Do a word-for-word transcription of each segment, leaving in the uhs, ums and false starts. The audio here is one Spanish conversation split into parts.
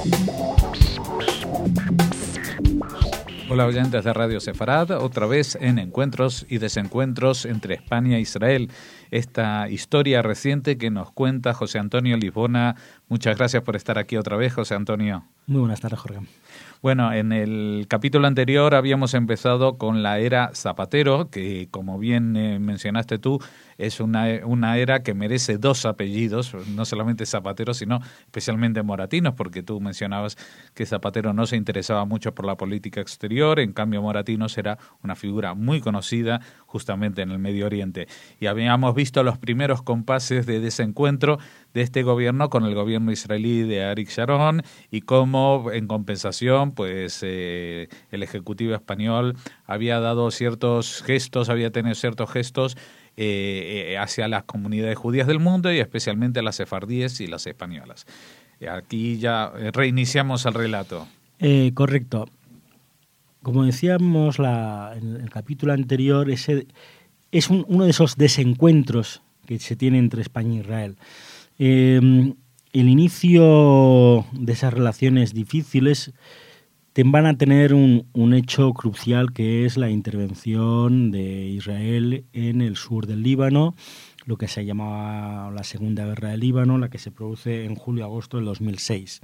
Hola oyentes de Radio Sefarad, otra vez en Encuentros y Desencuentros entre España e Israel. Esta historia reciente que nos cuenta José Antonio Lisbona. Muchas gracias por estar aquí otra vez, José Antonio. Muy buenas tardes, Jorge. Bueno, en el capítulo anterior habíamos empezado con la era Zapatero, que como bien eh, mencionaste tú, es una, una era que merece dos apellidos, no solamente Zapatero, sino especialmente Moratinos, porque tú mencionabas que Zapatero no se interesaba mucho por la política exterior, en cambio Moratinos era una figura muy conocida justamente en el Medio Oriente. Y habíamos visto los primeros compases de desencuentro de este gobierno con el gobierno israelí de Ariel Sharon y cómo en compensación pues eh, el Ejecutivo español había dado ciertos gestos, había tenido ciertos gestos eh, eh, hacia las comunidades judías del mundo y especialmente a las sefardíes y las españolas. Aquí ya reiniciamos el relato. Eh, correcto. Como decíamos la, en el capítulo anterior, ese es un, uno de esos desencuentros que se tiene entre España e Israel. Eh, el inicio de esas relaciones difíciles te van a tener un, un hecho crucial, que es la intervención de Israel en el sur del Líbano, lo que se llamaba la Segunda Guerra del Líbano, la que se produce en julio-agosto del dos mil seis.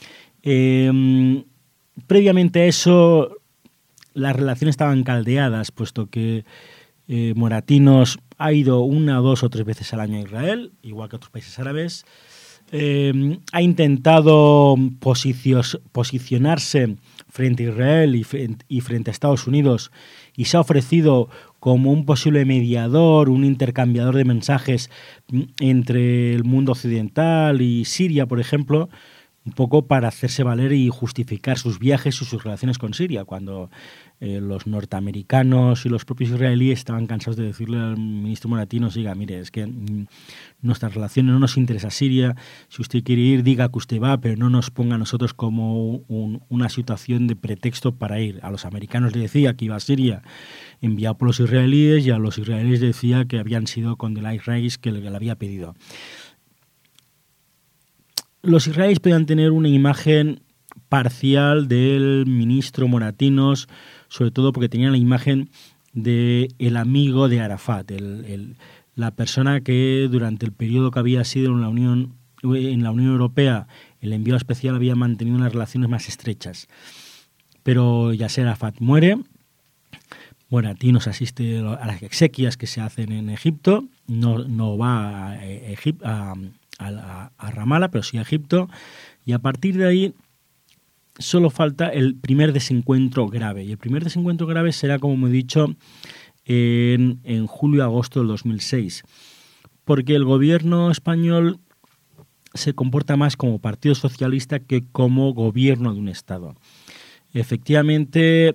Eh, previamente a eso, las relaciones estaban caldeadas, puesto que eh, Moratinos ha ido una, dos o tres veces al año a Israel, igual que otros países árabes. Eh, ha intentado posicios, posicionarse frente a Israel y frente, y frente a Estados Unidos, y se ha ofrecido como un posible mediador, un intercambiador de mensajes entre el mundo occidental y Siria, por ejemplo, un poco para hacerse valer y justificar sus viajes y sus relaciones con Siria, cuando eh, los norteamericanos y los propios israelíes estaban cansados de decirle al ministro Moratinos, diga, mire, es que mm, nuestras relaciones no nos interesa Siria, si usted quiere ir, diga que usted va, pero no nos ponga a nosotros como un, una situación de pretexto para ir. A los americanos les decía que iba a Siria enviado por los israelíes, y a los israelíes decía que habían sido con el Rice que le, le había pedido. Los israelíes podían tener una imagen parcial del ministro Moratinos, sobre todo porque tenían la imagen de el amigo de Arafat, el, el, la persona que durante el periodo que había sido en la Unión, en la Unión Europea, el enviado especial, había mantenido unas relaciones más estrechas. Pero Yasser Arafat muere, Moratinos asiste a las exequias que se hacen en Egipto, no, no va a Egipto, a A, a Ramallah, pero sí a Egipto, y a partir de ahí solo falta el primer desencuentro grave, y el primer desencuentro grave será, como he dicho, en, en julio-agosto del dos mil seis, porque el gobierno español se comporta más como partido socialista que como gobierno de un Estado. Efectivamente,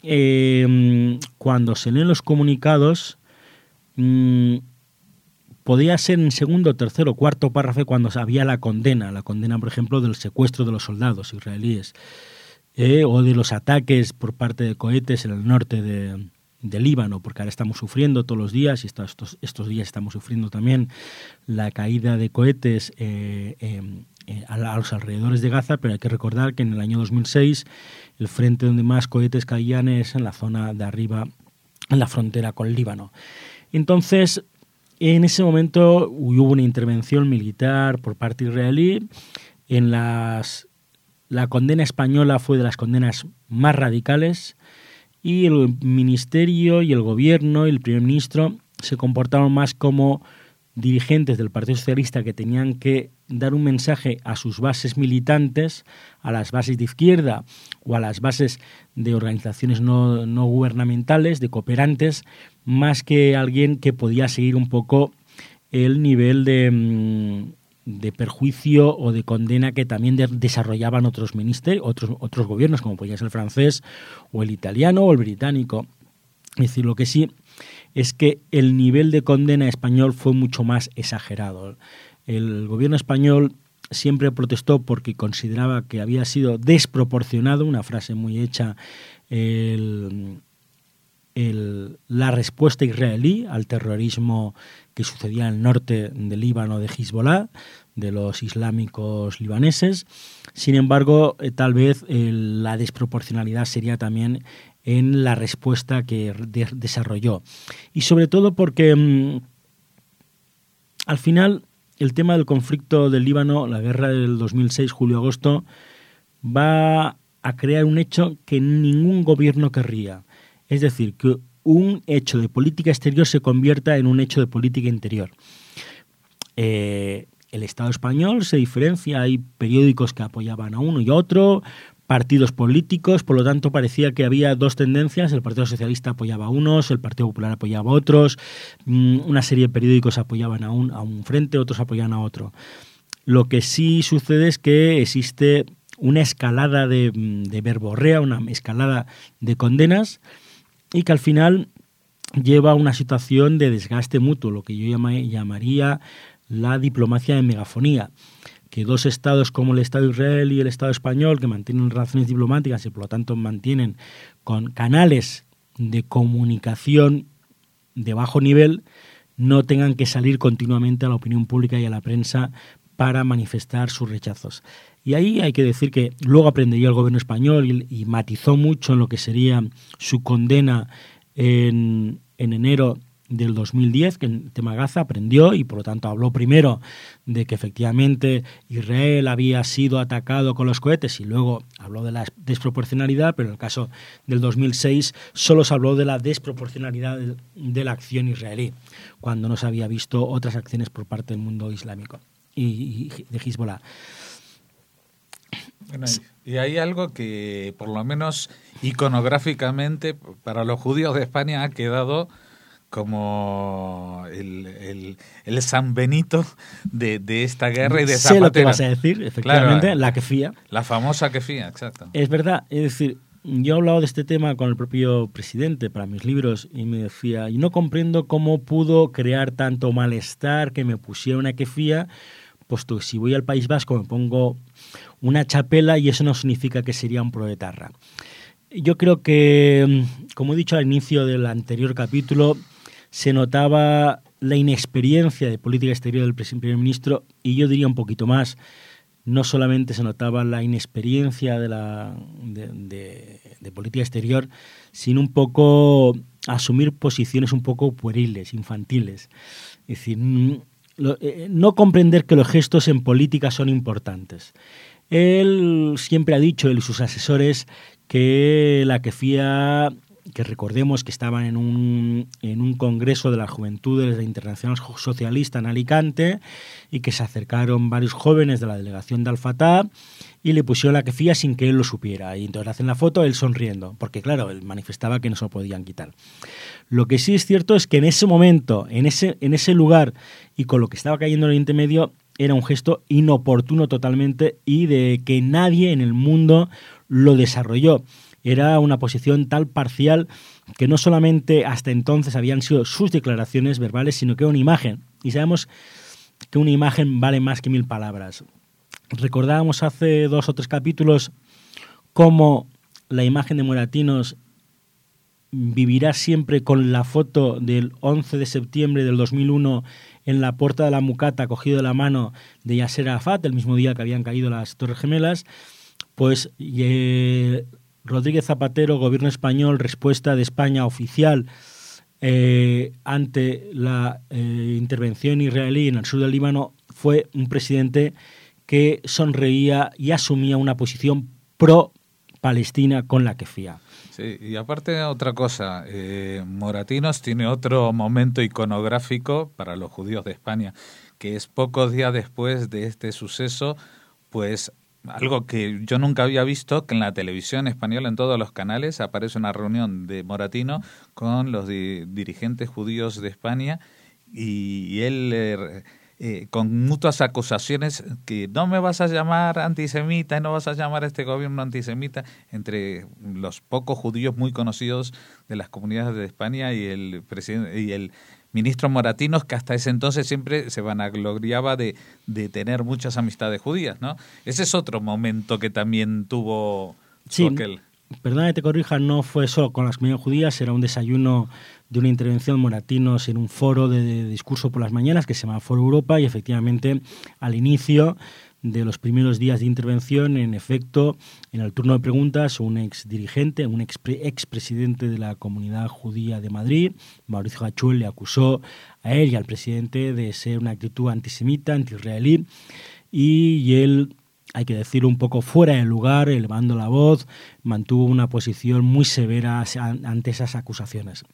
eh, cuando se leen los comunicados, mmm, podía ser en segundo, tercero, cuarto párrafo cuando había la condena, la condena, por ejemplo, del secuestro de los soldados israelíes, eh, o de los ataques por parte de cohetes en el norte de, de Líbano, porque ahora estamos sufriendo todos los días, y estos, estos días estamos sufriendo también la caída de cohetes eh, eh, eh, a, a los alrededores de Gaza, pero hay que recordar que en el año dos mil seis el frente donde más cohetes caían es en la zona de arriba, en la frontera con Líbano. Entonces, en ese momento hubo una intervención militar por parte israelí. En las, la condena española fue de las condenas más radicales, y el ministerio y el gobierno y el primer ministro se comportaron más como dirigentes del Partido Socialista que tenían que dar un mensaje a sus bases militantes, a las bases de izquierda o a las bases de organizaciones no, no gubernamentales, de cooperantes, más que alguien que podía seguir un poco el nivel de, de perjuicio o de condena que también de, desarrollaban otros ministerios, otros, otros gobiernos, como podía ser el francés o el italiano o el británico. Es decir, lo que sí es que el nivel de condena español fue mucho más exagerado. El gobierno español siempre protestó porque consideraba que había sido desproporcionado, una frase muy hecha, el, el, la respuesta israelí al terrorismo que sucedía en el norte del Líbano de Hezbollah, de los islámicos libaneses. Sin embargo, eh, tal vez eh, la desproporcionalidad sería también en la respuesta que de, desarrolló. Y sobre todo porque mmm, al final el tema del conflicto del Líbano, la guerra del dos mil seis, julio-agosto, va a crear un hecho que ningún gobierno querría. Es decir, que un hecho de política exterior se convierta en un hecho de política interior. Eh, el Estado español se diferencia, hay periódicos que apoyaban a uno y a otro, partidos políticos, por lo tanto parecía que había dos tendencias, el Partido Socialista apoyaba a unos, el Partido Popular apoyaba a otros, una serie de periódicos apoyaban a un, a un frente, otros apoyaban a otro. Lo que sí sucede es que existe una escalada de, de verborrea, una escalada de condenas, y que al final lleva a una situación de desgaste mutuo, lo que yo llama, llamaría la diplomacia de megafonía, que dos estados como el Estado de Israel y el Estado español, que mantienen relaciones diplomáticas y por lo tanto mantienen con canales de comunicación de bajo nivel, no tengan que salir continuamente a la opinión pública y a la prensa para manifestar sus rechazos. Y ahí hay que decir que luego aprendería el gobierno español y, y matizó mucho en lo que sería su condena en, en enero del dos mil diez, que en tema Gaza aprendió y por lo tanto habló primero de que efectivamente Israel había sido atacado con los cohetes y luego habló de la desproporcionalidad, pero en el caso del dos mil seis solo se habló de la desproporcionalidad de, de la acción israelí, cuando no se había visto otras acciones por parte del mundo islámico y, y de Hezbollah. Bueno, y hay algo que por lo menos iconográficamente para los judíos de España ha quedado como el, el, el San Benito de, de esta guerra y de Zapatero. Sé lo que vas a decir, efectivamente, claro, la kefía. La famosa kefía, exacto. Es verdad, es decir, yo he hablado de este tema con el propio presidente para mis libros y me decía, y no comprendo cómo pudo crear tanto malestar que me pusiera una kefía, puesto que si voy al País Vasco me pongo una chapela y eso no significa que sería un proetarra. Yo creo que, como he dicho al inicio del anterior capítulo, se notaba la inexperiencia de política exterior del primer ministro y yo diría un poquito más, no solamente se notaba la inexperiencia de, la, de, de, de política exterior, sino un poco asumir posiciones un poco pueriles, infantiles. Es decir, lo, eh, no comprender que los gestos en política son importantes. Él siempre ha dicho, él y sus asesores, que la kefía, que recordemos que estaban en un, en un congreso de las juventudes de la Internacional Socialista en Alicante y que se acercaron varios jóvenes de la delegación de Al-Fatah y le pusieron la kefía sin que él lo supiera. Y entonces hacen la foto él sonriendo, porque claro, él manifestaba que no se lo podían quitar. Lo que sí es cierto es que en ese momento, en ese, en ese lugar y con lo que estaba cayendo en Oriente Medio, era un gesto inoportuno totalmente y de que nadie en el mundo lo desarrolló. Era una posición tal parcial que no solamente hasta entonces habían sido sus declaraciones verbales, sino que una imagen. Y sabemos que una imagen vale más que mil palabras. Recordábamos hace dos o tres capítulos cómo la imagen de Moratinos vivirá siempre con la foto del once de septiembre del dos mil uno en la puerta de la Mucata, cogido de la mano de Yasser Arafat, el mismo día que habían caído las Torres Gemelas. Pues eh, Rodríguez Zapatero, gobierno español, respuesta de España oficial eh, ante la eh, intervención israelí en el sur del Líbano, fue un presidente que sonreía y asumía una posición pro-Palestina con la kefía. Sí, y aparte otra cosa, eh, Moratinos tiene otro momento iconográfico para los judíos de España, que es pocos días después de este suceso, pues algo que yo nunca había visto, que en la televisión española, en todos los canales, aparece una reunión de Moratino con los di- dirigentes judíos de España y, y él... Eh, Eh, con mutuas acusaciones que no me vas a llamar antisemita y no vas a llamar a este gobierno antisemita, entre los pocos judíos muy conocidos de las comunidades de España y el presidente y el ministro Moratinos, que hasta ese entonces siempre se vanagloriaba de, de tener muchas amistades judías, ¿no? Ese es otro momento que también tuvo sí, aquel. perdona que te corrija, no fue solo con las comunidades judías, era un desayuno de una intervención de Moratinos en un foro de, de discurso por las mañanas que se llama Foro Europa, y efectivamente al inicio de los primeros días de intervención, en efecto, en el turno de preguntas, un ex dirigente, un ex, ex presidente de la Comunidad Judía de Madrid, Mauricio Hachuel, le acusó a él y al presidente de ser una actitud antisemita, anti-israelí, y, y él, hay que decirlo, un poco fuera de lugar, elevando la voz, mantuvo una posición muy severa ante esas acusaciones.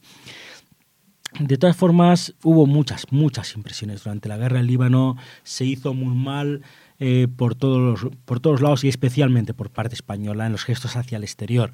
De todas formas, hubo muchas, muchas impresiones. Durante la guerra del Líbano se hizo muy mal eh, por, todos los, por todos lados y especialmente por parte española en los gestos hacia el exterior.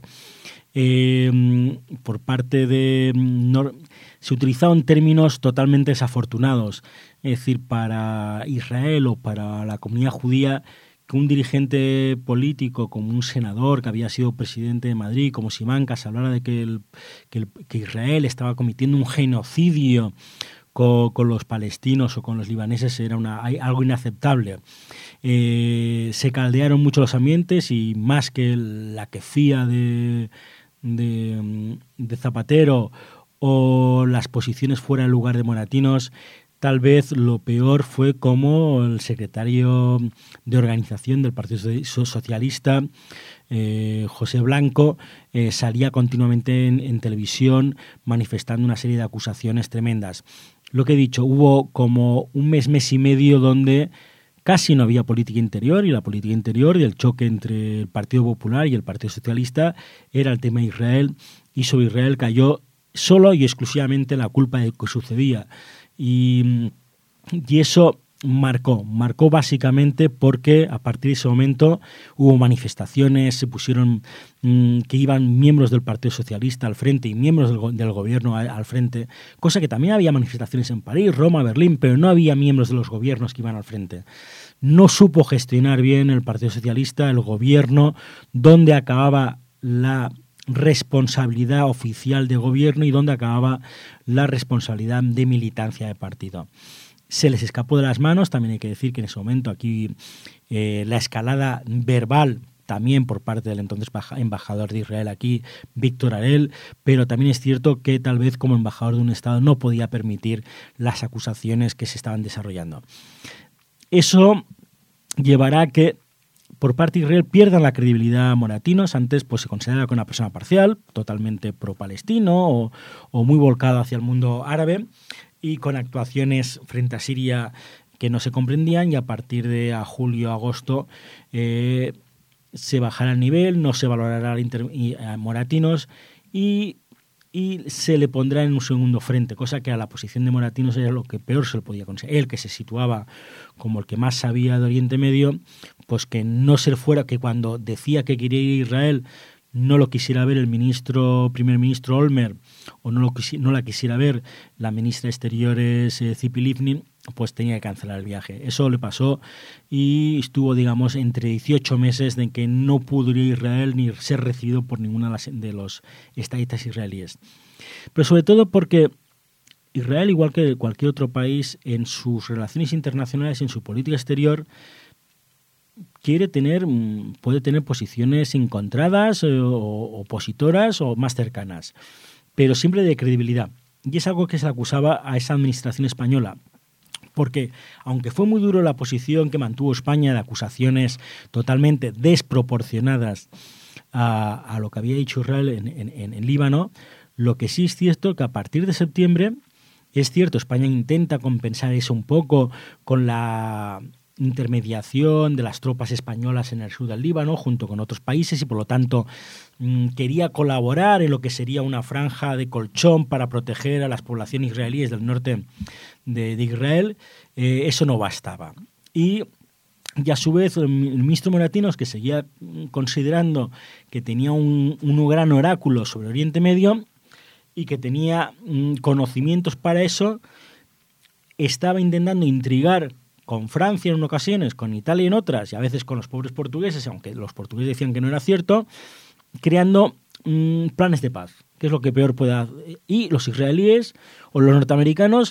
Eh, por parte de... No, se utilizaron términos totalmente desafortunados. Es decir, para Israel o para la comunidad judía, que un dirigente político como un senador que había sido presidente de Madrid, como Simancas, hablara de que, el, que, el, que Israel estaba cometiendo un genocidio con, con los palestinos o con los libaneses, era una, algo inaceptable. Eh, se caldearon mucho los ambientes y más que la quefía de, de, de Zapatero o las posiciones fuera del lugar de Moratinos, tal vez lo peor fue como el secretario de organización del Partido Socialista, eh, José Blanco, eh, salía continuamente en, en televisión manifestando una serie de acusaciones tremendas. Lo que he dicho, hubo como un mes, mes y medio donde casi no había política interior, y la política interior y el choque entre el Partido Popular y el Partido Socialista era el tema de Israel, y sobre Israel cayó solo y exclusivamente la culpa de lo que sucedía. Y, y eso marcó, marcó básicamente porque a partir de ese momento hubo manifestaciones, se pusieron mmm, que iban miembros del Partido Socialista al frente y miembros del, del gobierno al, al frente, cosa que también había manifestaciones en París, Roma, Berlín, pero no había miembros de los gobiernos que iban al frente. No supo gestionar bien el Partido Socialista, el gobierno, dónde acababa la responsabilidad oficial de gobierno y donde acababa la responsabilidad de militancia de partido. Se les escapó de las manos. También hay que decir que en ese momento aquí eh, la escalada verbal también por parte del entonces embajador de Israel aquí, Víctor Arel, pero también es cierto que tal vez como embajador de un Estado no podía permitir las acusaciones que se estaban desarrollando. Eso llevará a que por parte de Israel pierdan la credibilidad a Moratinos. Antes pues se consideraba como una persona parcial, totalmente pro-palestino o, o muy volcado hacia el mundo árabe, y con actuaciones frente a Siria que no se comprendían, y a partir de a julio, agosto eh, se bajará el nivel, no se valorará a Moratinos y, y se le pondrá en un segundo frente, cosa que a la posición de Moratinos era lo que peor se le podía conseguir. Él, que se situaba como el que más sabía de Oriente Medio, pues que no se fuera, que cuando decía que quería ir a Israel no lo quisiera ver el ministro, primer ministro Olmert, o no, lo, no la quisiera ver la ministra de Exteriores eh, Tzipi Livni, pues tenía que cancelar el viaje. Eso le pasó y estuvo, digamos, entre dieciocho meses de que no pudo ir a Israel ni ser recibido por ninguno de, las, de los estadistas israelíes. Pero sobre todo porque Israel, igual que cualquier otro país, en sus relaciones internacionales, en su política exterior, quiere tener, puede tener posiciones encontradas eh, o opositoras o más cercanas, pero siempre de credibilidad. Y es algo que se acusaba a esa administración española, porque aunque fue muy duro la posición que mantuvo España de acusaciones totalmente desproporcionadas a, a lo que había dicho Israel en, en, en Líbano, lo que sí es cierto es que a partir de septiembre, es cierto, España intenta compensar eso un poco con la intermediación de las tropas españolas en el sur del Líbano junto con otros países, y por lo tanto mmm, quería colaborar en lo que sería una franja de colchón para proteger a las poblaciones israelíes del norte de, de Israel. Eh, eso no bastaba. Y, y a su vez el ministro Moratinos, que seguía considerando que tenía un, un gran oráculo sobre Oriente Medio y que tenía mmm, conocimientos para eso, estaba intentando intrigar con Francia en ocasiones, con Italia en otras, y a veces con los pobres portugueses, aunque los portugueses decían que no era cierto, creando mmm, planes de paz, que es lo que peor puede hacer. Y los israelíes o los norteamericanos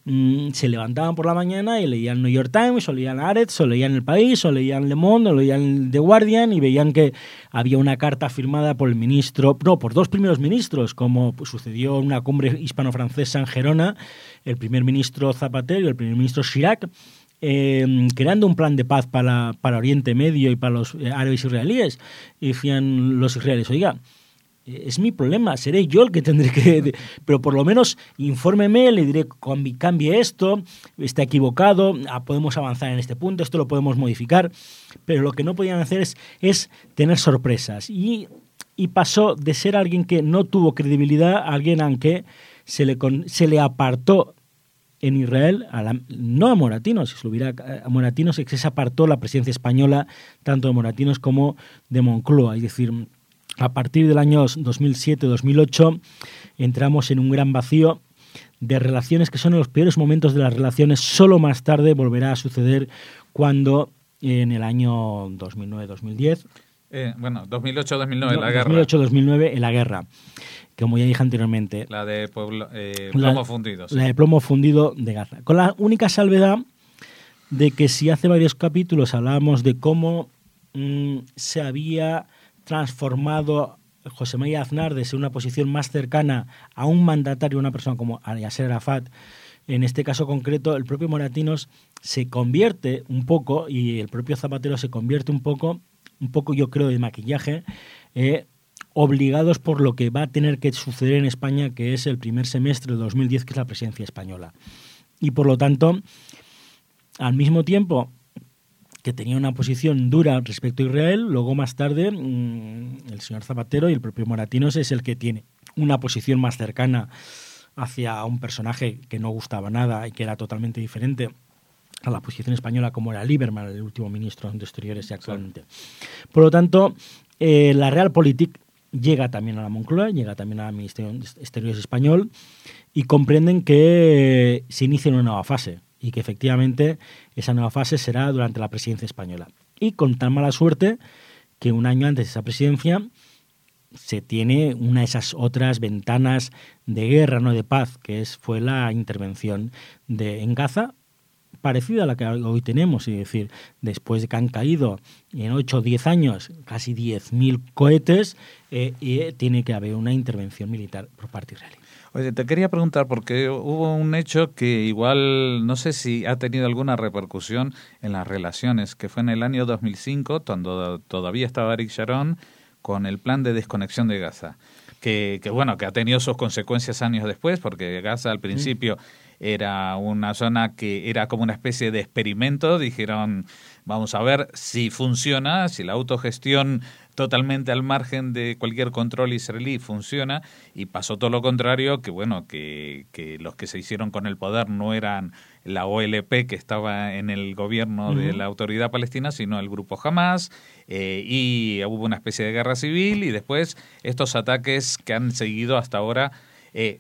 mmm, se levantaban por la mañana y leían New York Times, o leían Haaretz, o leían El País, o leían Le Monde, o leían The Guardian, y veían que había una carta firmada por el ministro, no, por dos primeros ministros, como pues, sucedió en una cumbre hispano-francesa en Gerona, el primer ministro Zapatero y el primer ministro Chirac, Eh, creando un plan de paz para, para Oriente Medio y para los eh, árabes israelíes. Y decían los israelíes, oiga, es mi problema, seré yo el que tendré que... De, pero por lo menos infórmeme, le diré, cambie esto, está equivocado, ah, podemos avanzar en este punto, esto lo podemos modificar. Pero lo que no podían hacer es, es tener sorpresas. Y, y pasó de ser alguien que no tuvo credibilidad a alguien a quien se le, con, se le apartó en Israel, a la, no a Moratinos, si se lo hubiera a Moratinos, es que se apartó la presidencia española tanto de Moratinos como de Moncloa. Es decir, a partir del año dos mil siete dos mil ocho entramos en un gran vacío de relaciones que son en los peores momentos de las relaciones. Solo más tarde volverá a suceder cuando en el año dos mil nueve dos mil diez... Eh, bueno, dos mil ocho dos mil nueve, no, la guerra. dos mil ocho dos mil nueve, en la guerra. Como ya dije anteriormente. La de pueblo, eh, plomo la, fundido. Sí. La de plomo fundido de Gaza. Con la única salvedad de que si hace varios capítulos hablábamos de cómo mmm, se había transformado José María Aznar de ser una posición más cercana a un mandatario, una persona como Yasser Arafat, en este caso concreto, el propio Moratinos se convierte un poco, y el propio Zapatero se convierte un poco, un poco yo creo de maquillaje, eh, obligados por lo que va a tener que suceder en España, que es el primer semestre de dos mil diez, que es la presidencia española. Y por lo tanto, al mismo tiempo que tenía una posición dura respecto a Israel, luego más tarde el señor Zapatero y el propio Moratinos es el que tiene una posición más cercana hacia un personaje que no gustaba nada y que era totalmente diferente a la posición española, como era Lieberman, el último ministro de Exteriores actualmente. Por lo tanto, eh, la Realpolitik llega también a la Moncloa, llega también al Ministerio de Exteriores español, y comprenden que se inicia una nueva fase y que efectivamente esa nueva fase será durante la presidencia española. Y con tan mala suerte que un año antes de esa presidencia se tiene una de esas otras ventanas de guerra, no de paz, que es fue la intervención de, en Gaza, parecida a la que hoy tenemos, es decir, después de que han caído en ocho o diez años casi diez mil cohetes, eh, y eh, tiene que haber una intervención militar por parte israelí. Oye, te quería preguntar, porque hubo un hecho que igual no sé si ha tenido alguna repercusión en las relaciones, que fue en el año dos mil cinco, cuando todavía estaba Ariel Sharon, con el plan de desconexión de Gaza, que, que bueno, que ha tenido sus consecuencias años después, porque Gaza al principio sí. era una zona que era como una especie de experimento. Dijeron, vamos a ver si funciona, si la autogestión totalmente al margen de cualquier control israelí funciona, y pasó todo lo contrario, que bueno, que, que los que se hicieron con el poder no eran la O L P que estaba en el gobierno uh-huh. de la autoridad palestina, sino el grupo Hamas, eh, y hubo una especie de guerra civil, y después estos ataques que han seguido hasta ahora. Eh,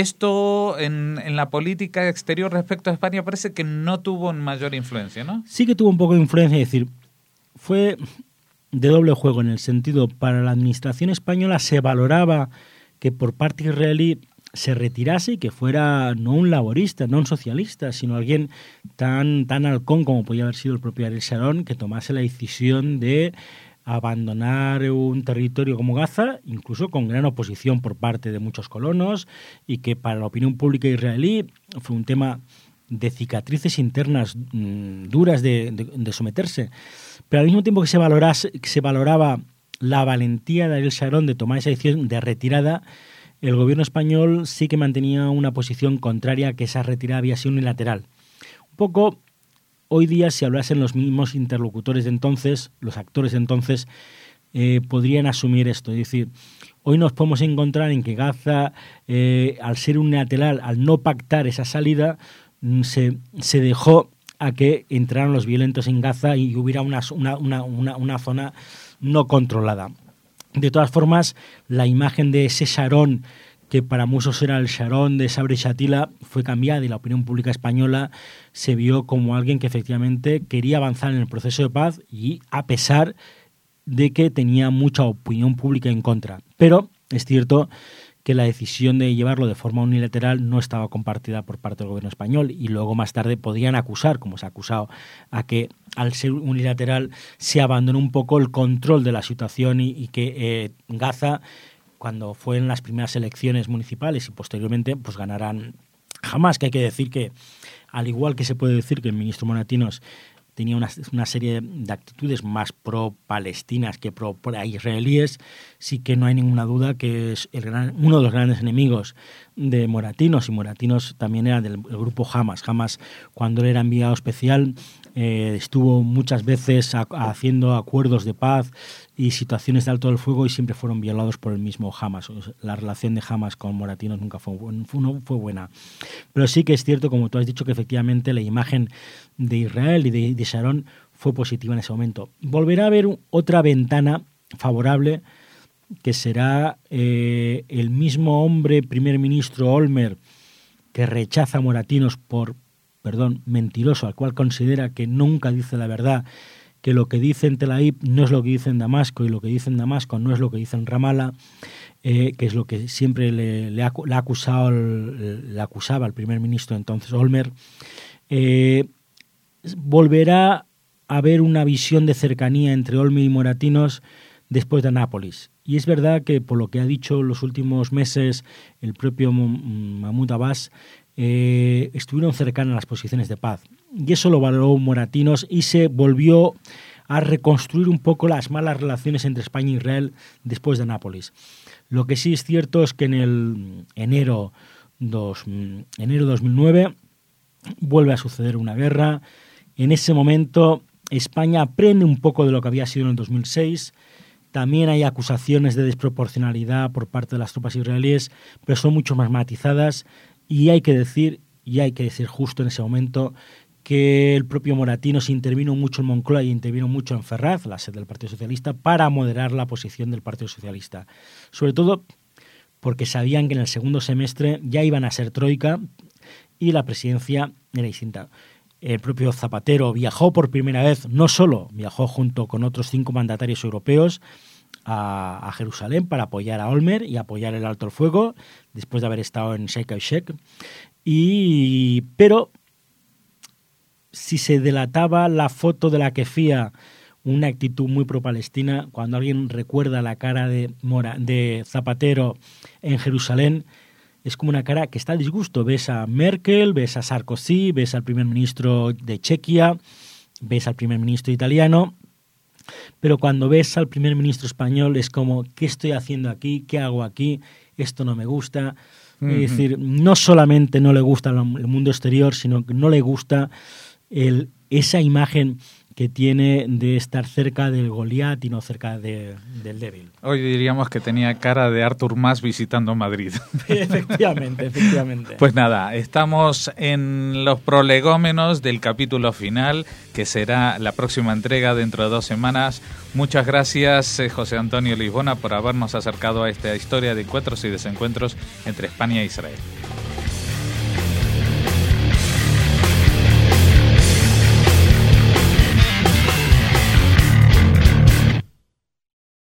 Esto en, en la política exterior respecto a España parece que no tuvo mayor influencia, ¿no? Sí que tuvo un poco de influencia, es decir, fue de doble juego en el sentido, para la administración española se valoraba que por parte israelí se retirase y que fuera no un laborista, no un socialista, sino alguien tan, tan halcón como podía haber sido el propio Ariel Sharon, que tomase la decisión de abandonar un territorio como Gaza, incluso con gran oposición por parte de muchos colonos, y que para la opinión pública israelí fue un tema de cicatrices internas mmm, duras de, de, de someterse. Pero al mismo tiempo que se, valorase, que se valoraba la valentía de Ariel Sharon de tomar esa decisión de retirada, el gobierno español sí que mantenía una posición contraria a que esa retirada había sido unilateral. Un poco, hoy día, si hablasen los mismos interlocutores de entonces, los actores de entonces, eh, podrían asumir esto. Es decir, hoy nos podemos encontrar en que Gaza, eh, al ser unilateral, al no pactar esa salida, se, se dejó a que entraran los violentos en Gaza y hubiera una, una, una, una, una zona no controlada. De todas formas, la imagen de ese Sharon, que para muchos era el Sharon de Sabri Shatila, fue cambiada, y la opinión pública española se vio como alguien que efectivamente quería avanzar en el proceso de paz, y a pesar de que tenía mucha opinión pública en contra. Pero es cierto que la decisión de llevarlo de forma unilateral no estaba compartida por parte del gobierno español, y luego más tarde podrían acusar, como se ha acusado, a que al ser unilateral se abandonó un poco el control de la situación y, y que eh, Gaza, cuando fue en las primeras elecciones municipales y posteriormente, pues ganarán Hamás, que hay que decir que, al igual que se puede decir que el ministro Moratinos tenía una, una serie de actitudes más pro-palestinas que pro-israelíes, sí que no hay ninguna duda que es el gran, uno de los grandes enemigos de Moratinos, y Moratinos también era del grupo Hamás. Hamás, cuando él era enviado especial, eh, estuvo muchas veces a, a haciendo acuerdos de paz y situaciones de alto del fuego, y siempre fueron violados por el mismo Hamás. La relación de Hamás con Moratinos nunca fue, fue, no fue buena. Pero sí que es cierto, como tú has dicho, que efectivamente la imagen de Israel y de, de Sharon fue positiva en ese momento. Volverá a haber otra ventana favorable, que será eh, el mismo hombre, primer ministro Olmert, que rechaza a Moratinos por, perdón, mentiroso, al cual considera que nunca dice la verdad, que lo que dice en Tel Aviv no es lo que dice en Damasco, y lo que dice en Damasco no es lo que dice en Ramallah, eh, que es lo que siempre le, le, ha, le, ha acusado el, le acusaba al primer ministro entonces Olmert. Eh, volverá a haber una visión de cercanía entre Olmert y Moratinos después de Anápolis. Y es verdad que, por lo que ha dicho en los últimos meses el propio Mahmoud Abbas, eh, estuvieron cercanas a las posiciones de paz. Y eso lo valoró Moratinos, y se volvió a reconstruir un poco las malas relaciones entre España e Israel después de Anápolis. Lo que sí es cierto es que en el enero, dos, enero de dos mil nueve vuelve a suceder una guerra. En ese momento España aprende un poco de lo que había sido en el dos mil seis. También hay acusaciones de desproporcionalidad por parte de las tropas israelíes, pero son mucho más matizadas, y hay que decir, y hay que decir justo en ese momento, que el propio Moratinos intervino mucho en Moncloa y intervino mucho en Ferraz, la sede del Partido Socialista, para moderar la posición del Partido Socialista. Sobre todo porque sabían que en el segundo semestre ya iban a ser troika y la presidencia era distinta. El propio Zapatero viajó por primera vez, no solo, viajó junto con otros cinco mandatarios europeos a, a Jerusalén para apoyar a Olmert y apoyar el alto el fuego, después de haber estado en Sheikh al-Sheikh. Y, pero si se delataba la foto de la kefía una actitud muy pro-palestina, cuando alguien recuerda la cara de, Mora, de Zapatero en Jerusalén, es como una cara que está a disgusto. Ves a Merkel, ves a Sarkozy, ves al primer ministro de Chequia, ves al primer ministro italiano, pero cuando ves al primer ministro español es como, ¿qué estoy haciendo aquí? ¿Qué hago aquí? Esto no me gusta. Uh-huh. Es decir, no solamente no le gusta el mundo exterior, sino que no le gusta el, esa imagen que tiene de estar cerca del Goliat y no cerca de, del débil. Hoy diríamos que tenía cara de Artur Mas visitando Madrid. Efectivamente, efectivamente. Pues nada, estamos en los prolegómenos del capítulo final, que será la próxima entrega dentro de dos semanas. Muchas gracias, José Antonio Lisbona, por habernos acercado a esta historia de encuentros y desencuentros entre España e Israel.